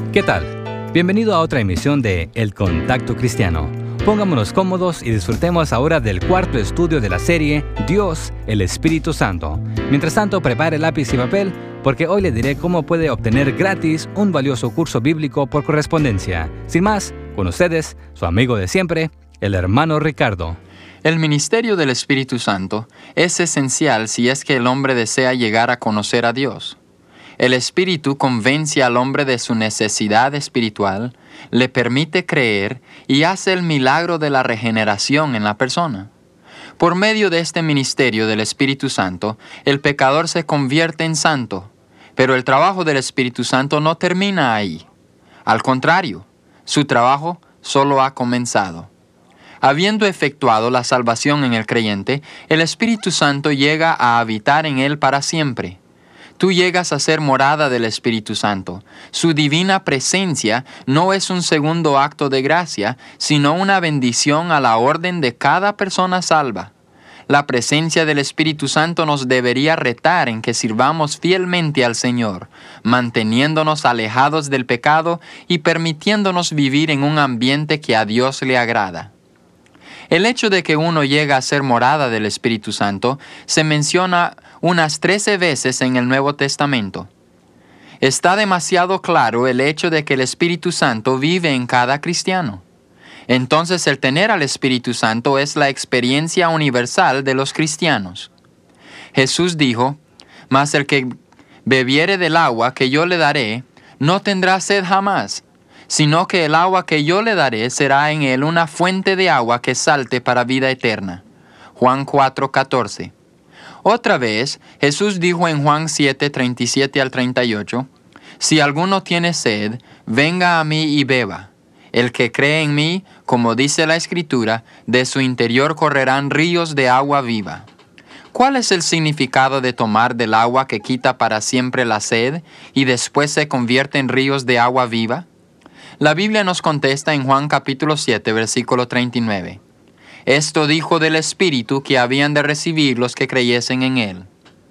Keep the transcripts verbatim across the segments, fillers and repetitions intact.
¿Qué tal? Bienvenido a otra emisión de El Contacto Cristiano. Pongámonos cómodos y disfrutemos ahora del cuarto estudio de la serie Dios, el Espíritu Santo. Mientras tanto, prepare lápiz y papel, porque hoy le diré cómo puede obtener gratis un valioso curso bíblico por correspondencia. Sin más, con ustedes, su amigo de siempre, el hermano Ricardo. El ministerio del Espíritu Santo es esencial si es que el hombre desea llegar a conocer a Dios. El Espíritu convence al hombre de su necesidad espiritual, le permite creer y hace el milagro de la regeneración en la persona. Por medio de este ministerio del Espíritu Santo, el pecador se convierte en santo, pero el trabajo del Espíritu Santo no termina ahí. Al contrario, su trabajo solo ha comenzado. Habiendo efectuado la salvación en el creyente, el Espíritu Santo llega a habitar en él para siempre. Tú llegas a ser morada del Espíritu Santo. Su divina presencia no es un segundo acto de gracia, sino una bendición a la orden de cada persona salva. La presencia del Espíritu Santo nos debería retar en que sirvamos fielmente al Señor, manteniéndonos alejados del pecado y permitiéndonos vivir en un ambiente que a Dios le agrada. El hecho de que uno llega a ser morada del Espíritu Santo se menciona unas trece veces en el Nuevo Testamento. Está demasiado claro el hecho de que el Espíritu Santo vive en cada cristiano. Entonces el tener al Espíritu Santo es la experiencia universal de los cristianos. Jesús dijo, «Mas el que bebiere del agua que yo le daré, no tendrá sed jamás, sino que el agua que yo le daré será en él una fuente de agua que salte para vida eterna». Juan cuatro, catorce. Otra vez, Jesús dijo en Juan siete, treinta y siete al treinta y ocho, «Si alguno tiene sed, venga a mí y beba. El que cree en mí, como dice la Escritura, de su interior correrán ríos de agua viva». ¿Cuál es el significado de tomar del agua que quita para siempre la sed y después se convierte en ríos de agua viva? La Biblia nos contesta en Juan capítulo siete, versículo treinta y nueve. «Esto dijo del Espíritu que habían de recibir los que creyesen en Él».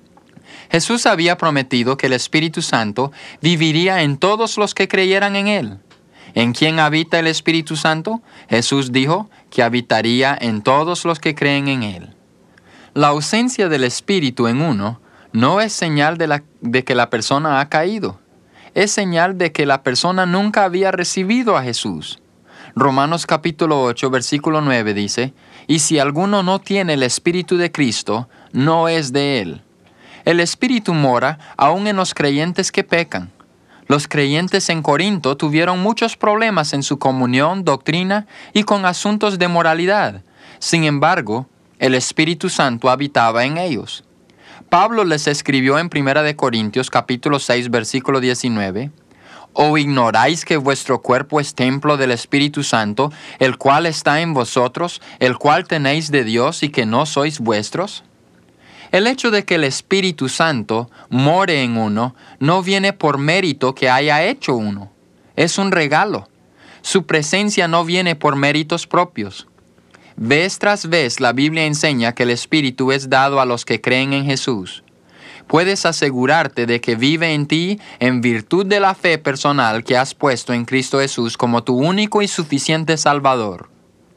Jesús había prometido que el Espíritu Santo viviría en todos los que creyeran en Él. ¿En quién habita el Espíritu Santo? Jesús dijo que habitaría en todos los que creen en Él. La ausencia del Espíritu en uno no es señal de, la, de que la persona ha caído. Es señal de que la persona nunca había recibido a Jesús. Romanos capítulo ocho, versículo nueve dice, «Y si alguno no tiene el Espíritu de Cristo, no es de Él». El Espíritu mora aún en los creyentes que pecan. Los creyentes en Corinto tuvieron muchos problemas en su comunión, doctrina y con asuntos de moralidad. Sin embargo, el Espíritu Santo habitaba en ellos. Pablo les escribió en Primera de Corintios capítulo seis, versículo diecinueve, «¿O ignoráis que vuestro cuerpo es templo del Espíritu Santo, el cual está en vosotros, el cual tenéis de Dios y que no sois vuestros?» El hecho de que el Espíritu Santo more en uno no viene por mérito que haya hecho uno. Es un regalo. Su presencia no viene por méritos propios. Vez tras vez la Biblia enseña que el Espíritu es dado a los que creen en Jesús. Puedes asegurarte de que vive en ti en virtud de la fe personal que has puesto en Cristo Jesús como tu único y suficiente Salvador.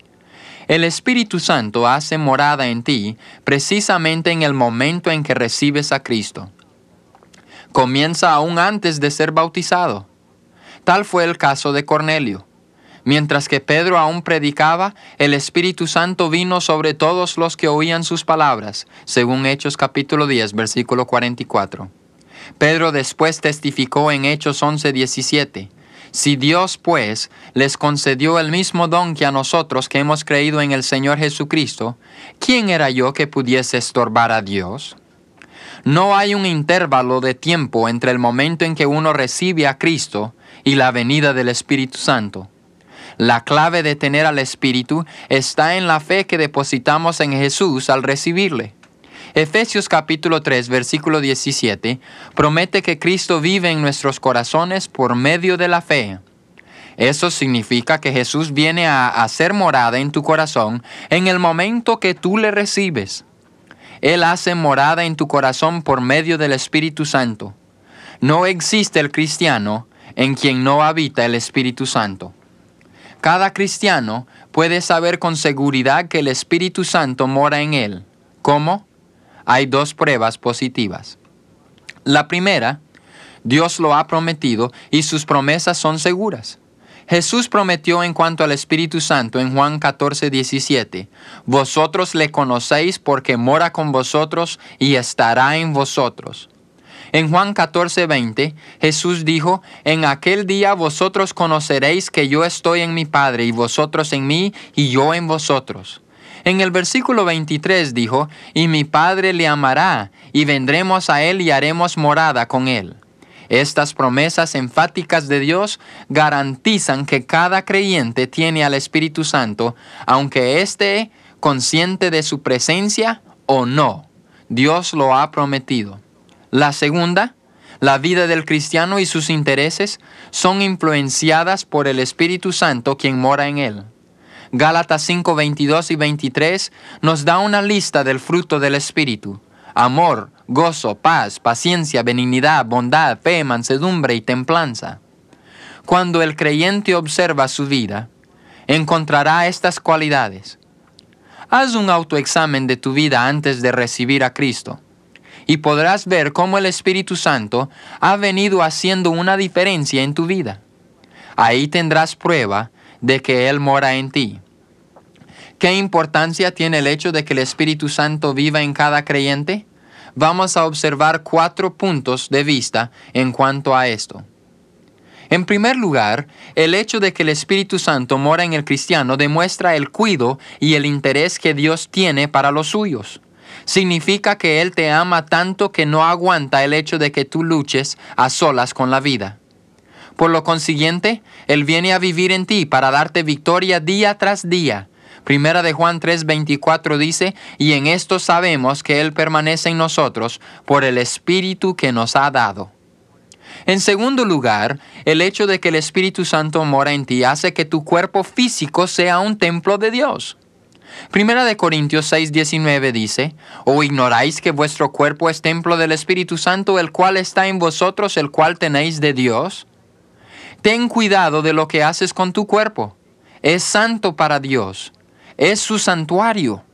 El Espíritu Santo hace morada en ti precisamente en el momento en que recibes a Cristo. Comienza aún antes de ser bautizado. Tal fue el caso de Cornelio. Mientras que Pedro aún predicaba, el Espíritu Santo vino sobre todos los que oían sus palabras, según Hechos capítulo diez, versículo cuarenta y cuatro. Pedro después testificó en Hechos once, diecisiete. «Si Dios, pues, les concedió el mismo don que a nosotros que hemos creído en el Señor Jesucristo, ¿quién era yo que pudiese estorbar a Dios?» No hay un intervalo de tiempo entre el momento en que uno recibe a Cristo y la venida del Espíritu Santo. La clave de tener al Espíritu está en la fe que depositamos en Jesús al recibirle. Efesios capítulo tres, versículo diecisiete, promete que Cristo vive en nuestros corazones por medio de la fe. Eso significa que Jesús viene a hacer morada en tu corazón en el momento que tú le recibes. Él hace morada en tu corazón por medio del Espíritu Santo. No existe el cristiano en quien no habita el Espíritu Santo. Cada cristiano puede saber con seguridad que el Espíritu Santo mora en él. ¿Cómo? Hay dos pruebas positivas. La primera, Dios lo ha prometido y sus promesas son seguras. Jesús prometió en cuanto al Espíritu Santo en Juan catorce, diecisiete, «Vosotros le conocéis porque mora con vosotros y estará en vosotros». En Juan catorce, veinte, Jesús dijo, «En aquel día vosotros conoceréis que yo estoy en mi Padre, y vosotros en mí, y yo en vosotros». En el versículo veintitrés dijo, «Y mi Padre le amará, y vendremos a él y haremos morada con él». Estas promesas enfáticas de Dios garantizan que cada creyente tiene al Espíritu Santo, aunque esté consciente de su presencia o no. Dios lo ha prometido. La segunda, la vida del cristiano y sus intereses son influenciadas por el Espíritu Santo quien mora en él. Gálatas cinco, veintidós y veintitrés nos da una lista del fruto del Espíritu: amor, gozo, paz, paciencia, benignidad, bondad, fe, mansedumbre y templanza. Cuando el creyente observa su vida, encontrará estas cualidades. Haz un autoexamen de tu vida antes de recibir a Cristo, y podrás ver cómo el Espíritu Santo ha venido haciendo una diferencia en tu vida. Ahí tendrás prueba de que Él mora en ti. ¿Qué importancia tiene el hecho de que el Espíritu Santo viva en cada creyente? Vamos a observar cuatro puntos de vista en cuanto a esto. En primer lugar, el hecho de que el Espíritu Santo mora en el cristiano demuestra el cuidado y el interés que Dios tiene para los suyos. Significa que Él te ama tanto que no aguanta el hecho de que tú luches a solas con la vida. Por lo consiguiente, Él viene a vivir en ti para darte victoria día tras día. Primera de Juan tres, veinticuatro dice, «Y en esto sabemos que Él permanece en nosotros por el Espíritu que nos ha dado». En segundo lugar, el hecho de que el Espíritu Santo mora en ti hace que tu cuerpo físico sea un templo de Dios. Primera de Corintios seis, diecinueve dice, «¿O ignoráis que vuestro cuerpo es templo del Espíritu Santo, el cual está en vosotros, el cual tenéis de Dios?» Ten cuidado de lo que haces con tu cuerpo. Es santo para Dios. Es su santuario.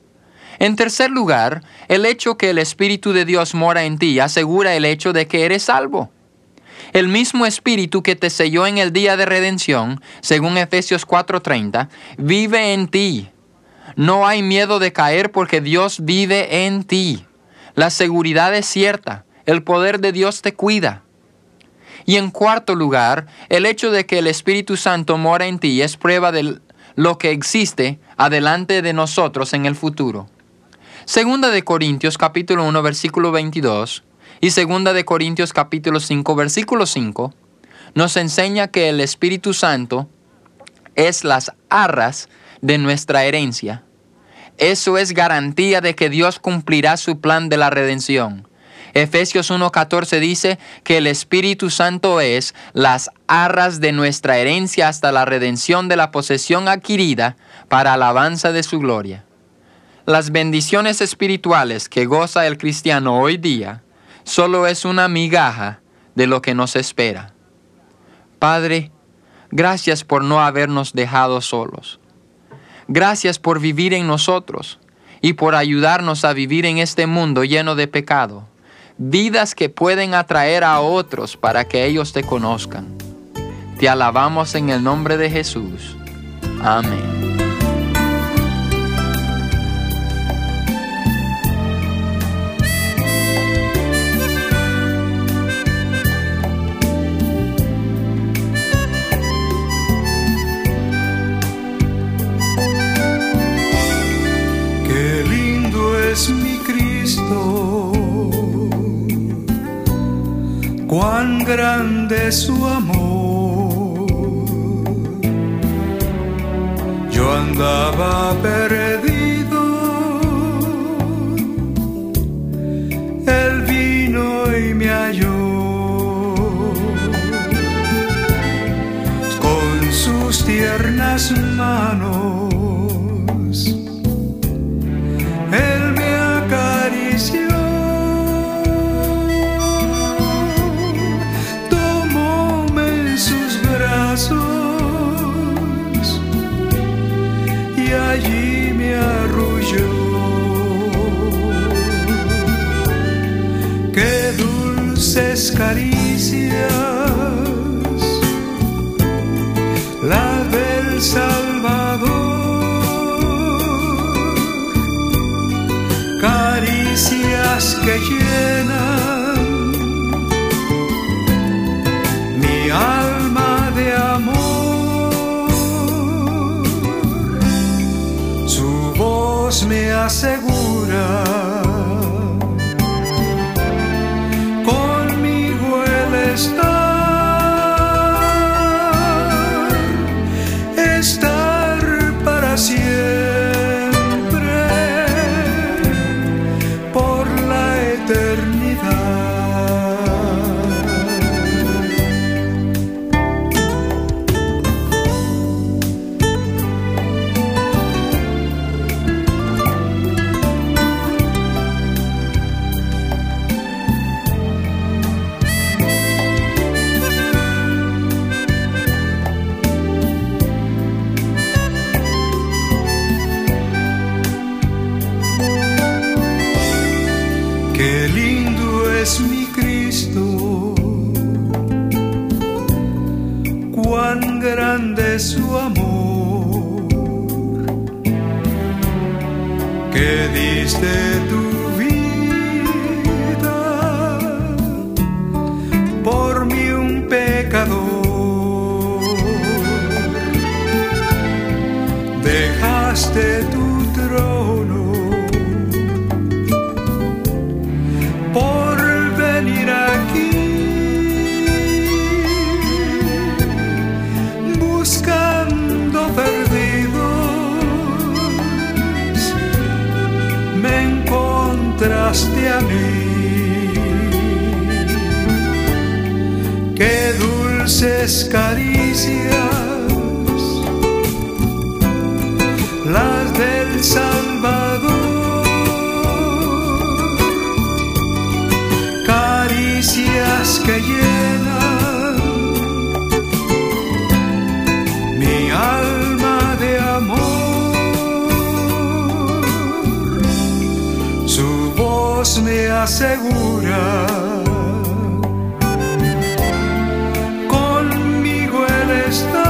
En tercer lugar, el hecho que el Espíritu de Dios mora en ti asegura el hecho de que eres salvo. El mismo Espíritu que te selló en el día de redención, según Efesios cuatro treinta, vive en ti. No hay miedo de caer porque Dios vive en ti. La seguridad es cierta. El poder de Dios te cuida. Y en cuarto lugar, el hecho de que el Espíritu Santo mora en ti es prueba de lo que existe adelante de nosotros en el futuro. Segunda de Corintios capítulo uno versículo veintidós y Segunda de Corintios capítulo cinco versículo cinco nos enseña que el Espíritu Santo es las arras de nuestra herencia. Eso es garantía de que Dios cumplirá su plan de la redención. Efesios uno catorce dice que el Espíritu Santo es las arras de nuestra herencia hasta la redención de la posesión adquirida para alabanza de su gloria. Las bendiciones espirituales que goza el cristiano hoy día solo es una migaja de lo que nos espera. Padre, gracias por no habernos dejado solos. Gracias por vivir en nosotros y por ayudarnos a vivir en este mundo lleno de pecado. Vidas que pueden atraer a otros para que ellos te conozcan. Te alabamos en el nombre de Jesús. Amén. Qué lindo es mi Cristo. Cuán grande es su amor. Yo andaba perdido, Él vino y me halló. Con sus tiernas manos, Él me acarició. caricias, las del Salvador, caricias que llenan mi alma de amor. Su voz me asegura, conmigo Él está. Qué lindo es mi Cristo, cuán grande es su amor, que diste tu vida por mí un pecador, dejaste tu trono por venir aquí, buscando perdidos, me encontraste a mí. Qué dulces caricias, las del Salvador, caricias que llenan mi alma de amor. Su voz me asegura, conmigo Él está.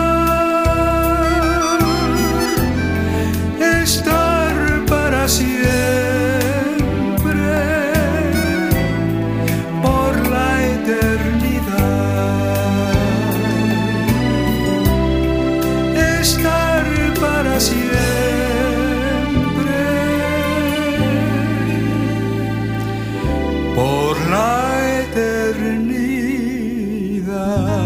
Estar para siempre, estar para siempre, por la eternidad.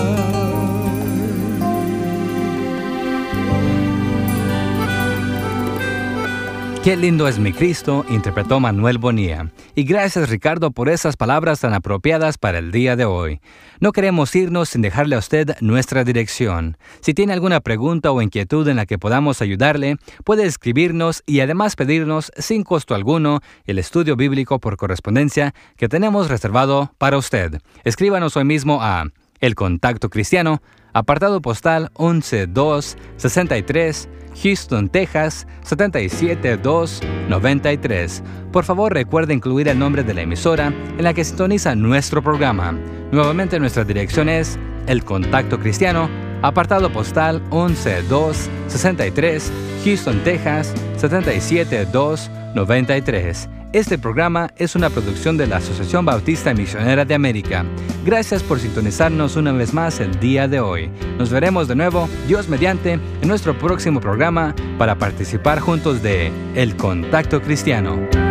Qué lindo es mi Cristo, interpretó Manuel Bonilla. Y gracias, Ricardo, por esas palabras tan apropiadas para el día de hoy. No queremos irnos sin dejarle a usted nuestra dirección. Si tiene alguna pregunta o inquietud en la que podamos ayudarle, puede escribirnos y además pedirnos, sin costo alguno, el estudio bíblico por correspondencia que tenemos reservado para usted. Escríbanos hoy mismo a El Contacto Cristiano, apartado postal once dos sesenta y tres, Houston, Texas, setenta y siete dos noventa y tres. Por favor, recuerde incluir el nombre de la emisora en la que sintoniza nuestro programa. Nuevamente, nuestra dirección es El Contacto Cristiano, apartado postal once dos sesenta y tres, Houston, Texas, setenta y siete dos noventa y tres. Este programa es una producción de la Asociación Bautista Misionera de América. Gracias por sintonizarnos una vez más el día de hoy. Nos veremos de nuevo, Dios mediante, en nuestro próximo programa para participar juntos de El Contacto Cristiano.